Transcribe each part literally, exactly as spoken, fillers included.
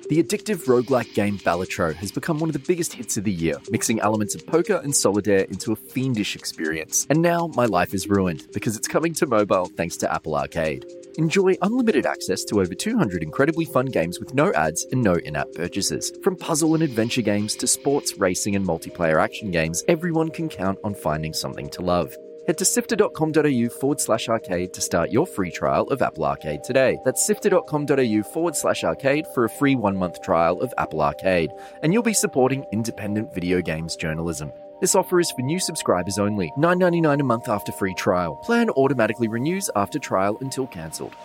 The addictive roguelike game Balatro has become one of the biggest hits of the year, mixing elements of poker and solitaire into a fiendish experience. And now my life is ruined, because it's coming to mobile thanks to Apple Arcade. Enjoy unlimited access to over two hundred incredibly fun games with no ads and no in-app purchases. From puzzle and adventure games to sports, racing and multiplayer action games, everyone can count on finding something to love. Head to sifter.com.au forward slash arcade to start your free trial of Apple Arcade today. That's sifter.com.au forward slash arcade for a free one-month trial of Apple Arcade. And you'll be supporting independent video games journalism. This offer is for new subscribers only. nine dollars ninety-nine a month after free trial. Plan automatically renews after trial until cancelled.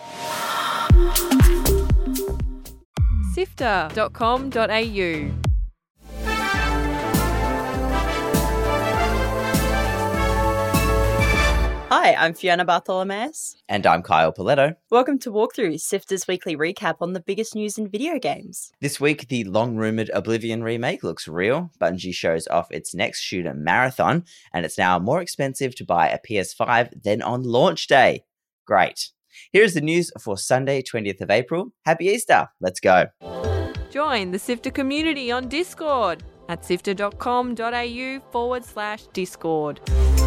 sifter dot com dot a u Hi, I'm Fiona Bartholomeus. And I'm Kyle Paletto. Welcome to Walkthrough, Sifter's weekly recap on the biggest news in video games. This week, the long-rumoured Oblivion remake looks real. Bungie shows off its next shooter, Marathon, and it's now more expensive to buy a P S five than on launch day. Great. Here's the news for Sunday, twentieth of April. Happy Easter. Let's go. Join the Sifter community on Discord at sifter.com.au forward slash Discord.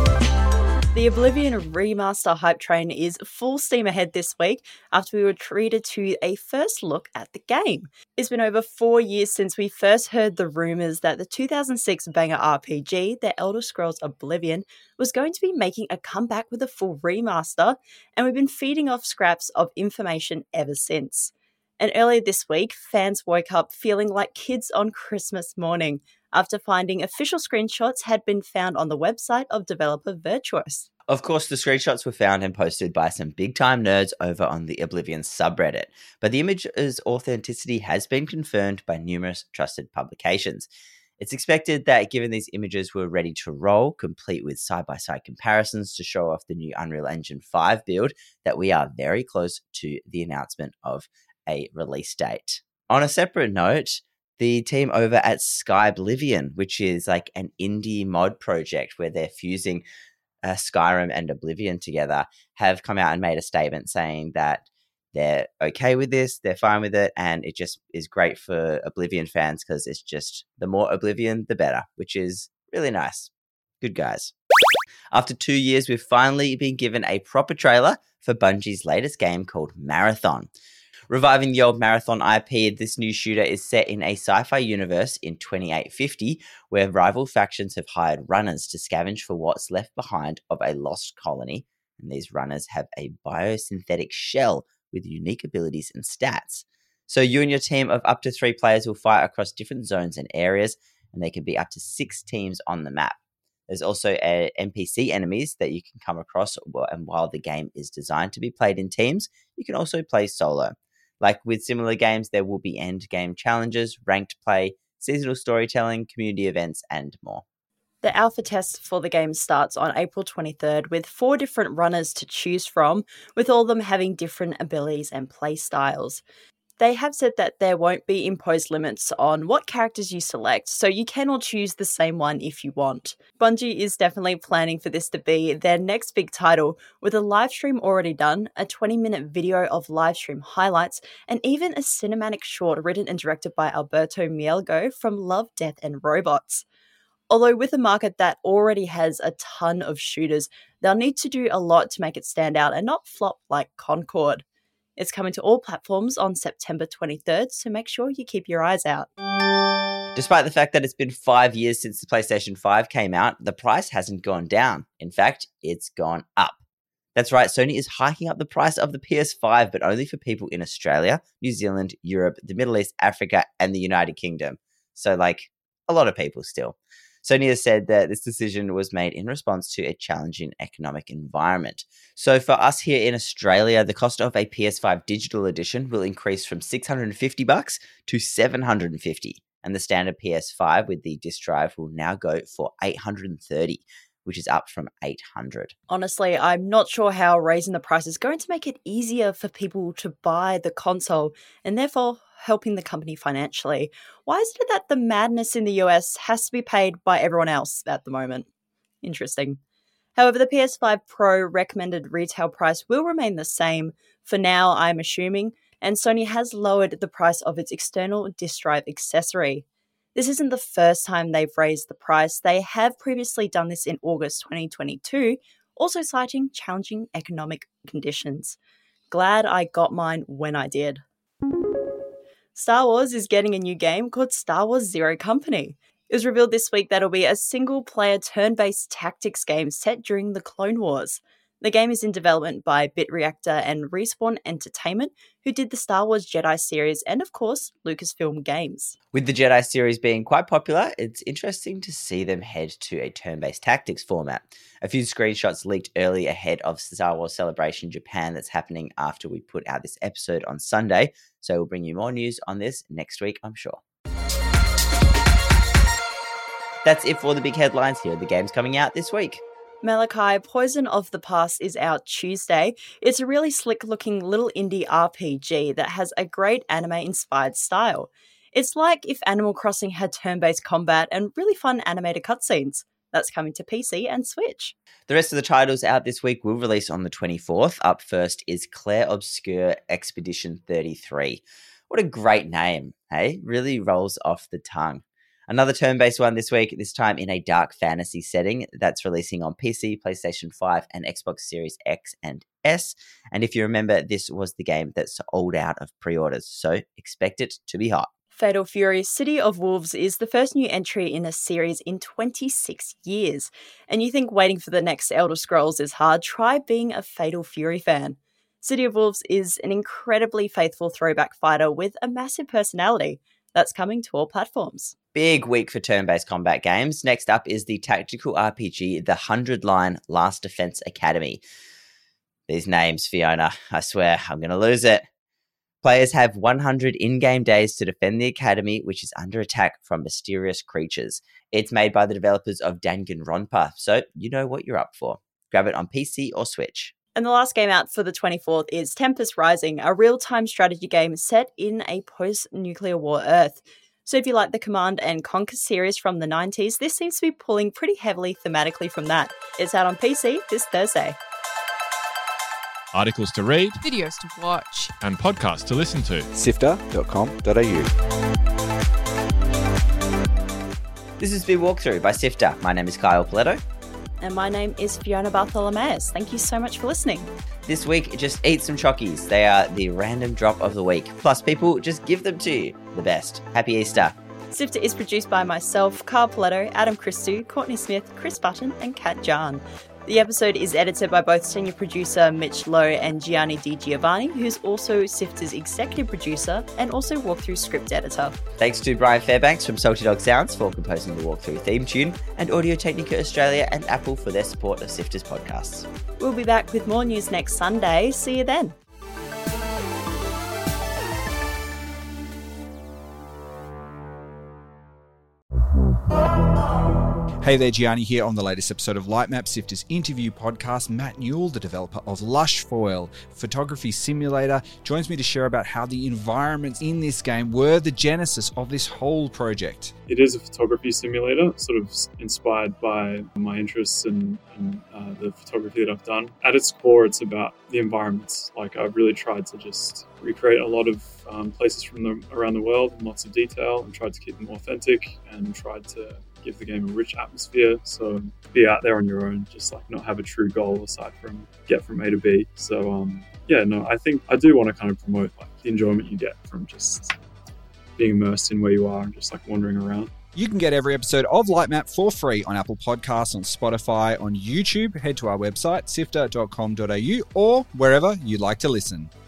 The Oblivion remaster hype train is full steam ahead this week after we were treated to a first look at the game. It's been over four years since we first heard the rumours that the two thousand six banger R P G, The Elder Scrolls Oblivion, was going to be making a comeback with a full remaster, and we've been feeding off scraps of information ever since. And earlier this week, fans woke up feeling like kids on Christmas morning after finding official screenshots had been found on the website of developer Virtuos. Of course, the screenshots were found and posted by some big-time nerds over on the Oblivion subreddit, but the image's authenticity has been confirmed by numerous trusted publications. It's expected that given these images were ready to roll, complete with side-by-side comparisons to show off the new Unreal Engine five build, that we are very close to the announcement of a release date. On a separate note, the team over at Skyblivion, which is like an indie mod project where they're fusing uh, Skyrim and Oblivion together, have come out and made a statement saying that they're okay with this, they're fine with it, and it just is great for Oblivion fans because it's just the more Oblivion, the better, which is really nice. Good guys. After two years, we've finally been given a proper trailer for Bungie's latest game called Marathon. Reviving the old Marathon I P, this new shooter is set in a sci-fi universe in twenty-eight fifty, where rival factions have hired runners to scavenge for what's left behind of a lost colony, and these runners have a biosynthetic shell with unique abilities and stats. So you and your team of up to three players will fight across different zones and areas, and there can be up to six teams on the map. There's also a N P C enemies that you can come across, and while the game is designed to be played in teams, you can also play solo. Like with similar games, there will be end game challenges, ranked play, seasonal storytelling, community events, and more. The alpha test for the game starts on April twenty-third with four different runners to choose from, with all of them having different abilities and play styles. They have said that there won't be imposed limits on what characters you select, so you can all choose the same one if you want. Bungie is definitely planning for this to be their next big title, with a livestream already done, a twenty-minute video of livestream highlights, and even a cinematic short written and directed by Alberto Mielgo from Love, Death and Robots. Although with a market that already has a ton of shooters, they'll need to do a lot to make it stand out and not flop like Concord. It's coming to all platforms on September twenty-third, so make sure you keep your eyes out. Despite the fact that it's been five years since the PlayStation five came out, the price hasn't gone down. In fact, it's gone up. That's right, Sony is hiking up the price of the P S five, but only for people in Australia, New Zealand, Europe, the Middle East, Africa, and the United Kingdom. So, like, a lot of people still. Sony has said that this decision was made in response to a challenging economic environment. So for us here in Australia, the cost of a P S five digital edition will increase from six hundred fifty bucks to seven hundred fifty, and the standard P S five with the disc drive will now go for eight hundred thirty, which is up from eight hundred. Honestly, I'm not sure how raising the price is going to make it easier for people to buy the console, and therefore helping the company financially. Why is it that the madness in the U S has to be paid by everyone else at the moment? Interesting. However, the P S five Pro recommended retail price will remain the same for now, I'm assuming, and Sony has lowered the price of its external disk drive accessory. This isn't the first time they've raised the price. They have previously done this in August twenty twenty-two, also citing challenging economic conditions. Glad I got mine when I did. Star Wars is getting a new game called Star Wars Zero Company. It was revealed this week that it'll be a single-player turn-based tactics game set during the Clone Wars. The game is in development by BitReactor and Respawn Entertainment, who did the Star Wars Jedi series and, of course, Lucasfilm Games. With the Jedi series being quite popular, it's interesting to see them head to a turn-based tactics format. A few screenshots leaked early ahead of Star Wars Celebration Japan that's happening after we put out this episode on Sunday, so we'll bring you more news on this next week, I'm sure. That's it for the big headlines. Here are the games coming out this week. Malachi, Poison of the Past is out Tuesday. It's a really slick-looking little indie R P G that has a great anime-inspired style. It's like if Animal Crossing had turn-based combat and really fun animated cutscenes. That's coming to P C and Switch. The rest of the titles out this week will release on the twenty-fourth. Up first is Clair Obscur Expedition thirty-three. What a great name, hey? Really rolls off the tongue. Another turn-based one this week, this time in a dark fantasy setting, that's releasing on P C, PlayStation five, and Xbox Series X and S. And if you remember, this was the game that sold out of pre-orders, so expect it to be hot. Fatal Fury City of Wolves is the first new entry in a series in twenty-six years. And you think waiting for the next Elder Scrolls is hard? Try being a Fatal Fury fan. City of Wolves is an incredibly faithful throwback fighter with a massive personality. That's coming to all platforms. Big week for turn-based combat games. Next up is the tactical R P G, The Hundred Line Last Defense Academy. These names, Fiona, I swear, I'm going to lose it. Players have one hundred in-game days to defend the academy, which is under attack from mysterious creatures. It's made by the developers of Danganronpa, so you know what you're up for. Grab it on P C or Switch. And the last game out for the twenty-fourth is Tempest Rising, a real-time strategy game set in a post-nuclear war Earth. So if you like the Command and Conquer series from the nineties, this seems to be pulling pretty heavily thematically from that. It's out on P C this Thursday. Articles to read, Videos to watch, and podcasts to listen to. sifter dot com dot a u. This has been Walkthrough by Sifter. My name is Kyle Paletto. And my name is Fiona Bartholomeus. Thank you so much for listening. This week, just eat some chockies. They are the random drop of the week. Plus, people just give them to you. The best. Happy Easter. Sifter is produced by myself, Kyle Paletto, Adam Christou, Courtney Smith, Chris Button, and Kat Jahn. The episode is edited by both senior producer Mitch Lowe and Gianni Di Giovanni, who's also Sifter's executive producer and also Walkthrough script editor. Thanks to Brian Fairbanks from Salty Dog Sounds for composing the Walkthrough theme tune, and Audio Technica Australia and Apple for their support of Sifter's podcasts. We'll be back with more news next Sunday. See you then. Hey there, Gianni here on the latest episode of Lightmap, Sifter's interview podcast. Matt Newell, the developer of Lushfoil Photography Simulator, joins me to share about how the environments in this game were the genesis of this whole project. It is a photography simulator, sort of inspired by my interests in, in uh, the photography that I've done. At its core, it's about the environments. Like, I've really tried to just recreate a lot of um, places from the, around the world in lots of detail and tried to keep them authentic and tried to give the game a rich atmosphere. So be out there on your own, just like not have a true goal aside from get from A to B. So um, yeah, no, I think I do want to kind of promote like the enjoyment you get from just being immersed in where you are and just like wandering around. You can get every episode of Lightmap for free on Apple Podcasts, on Spotify, on YouTube. Head to our website, sifter dot com dot a u, or wherever you'd like to listen.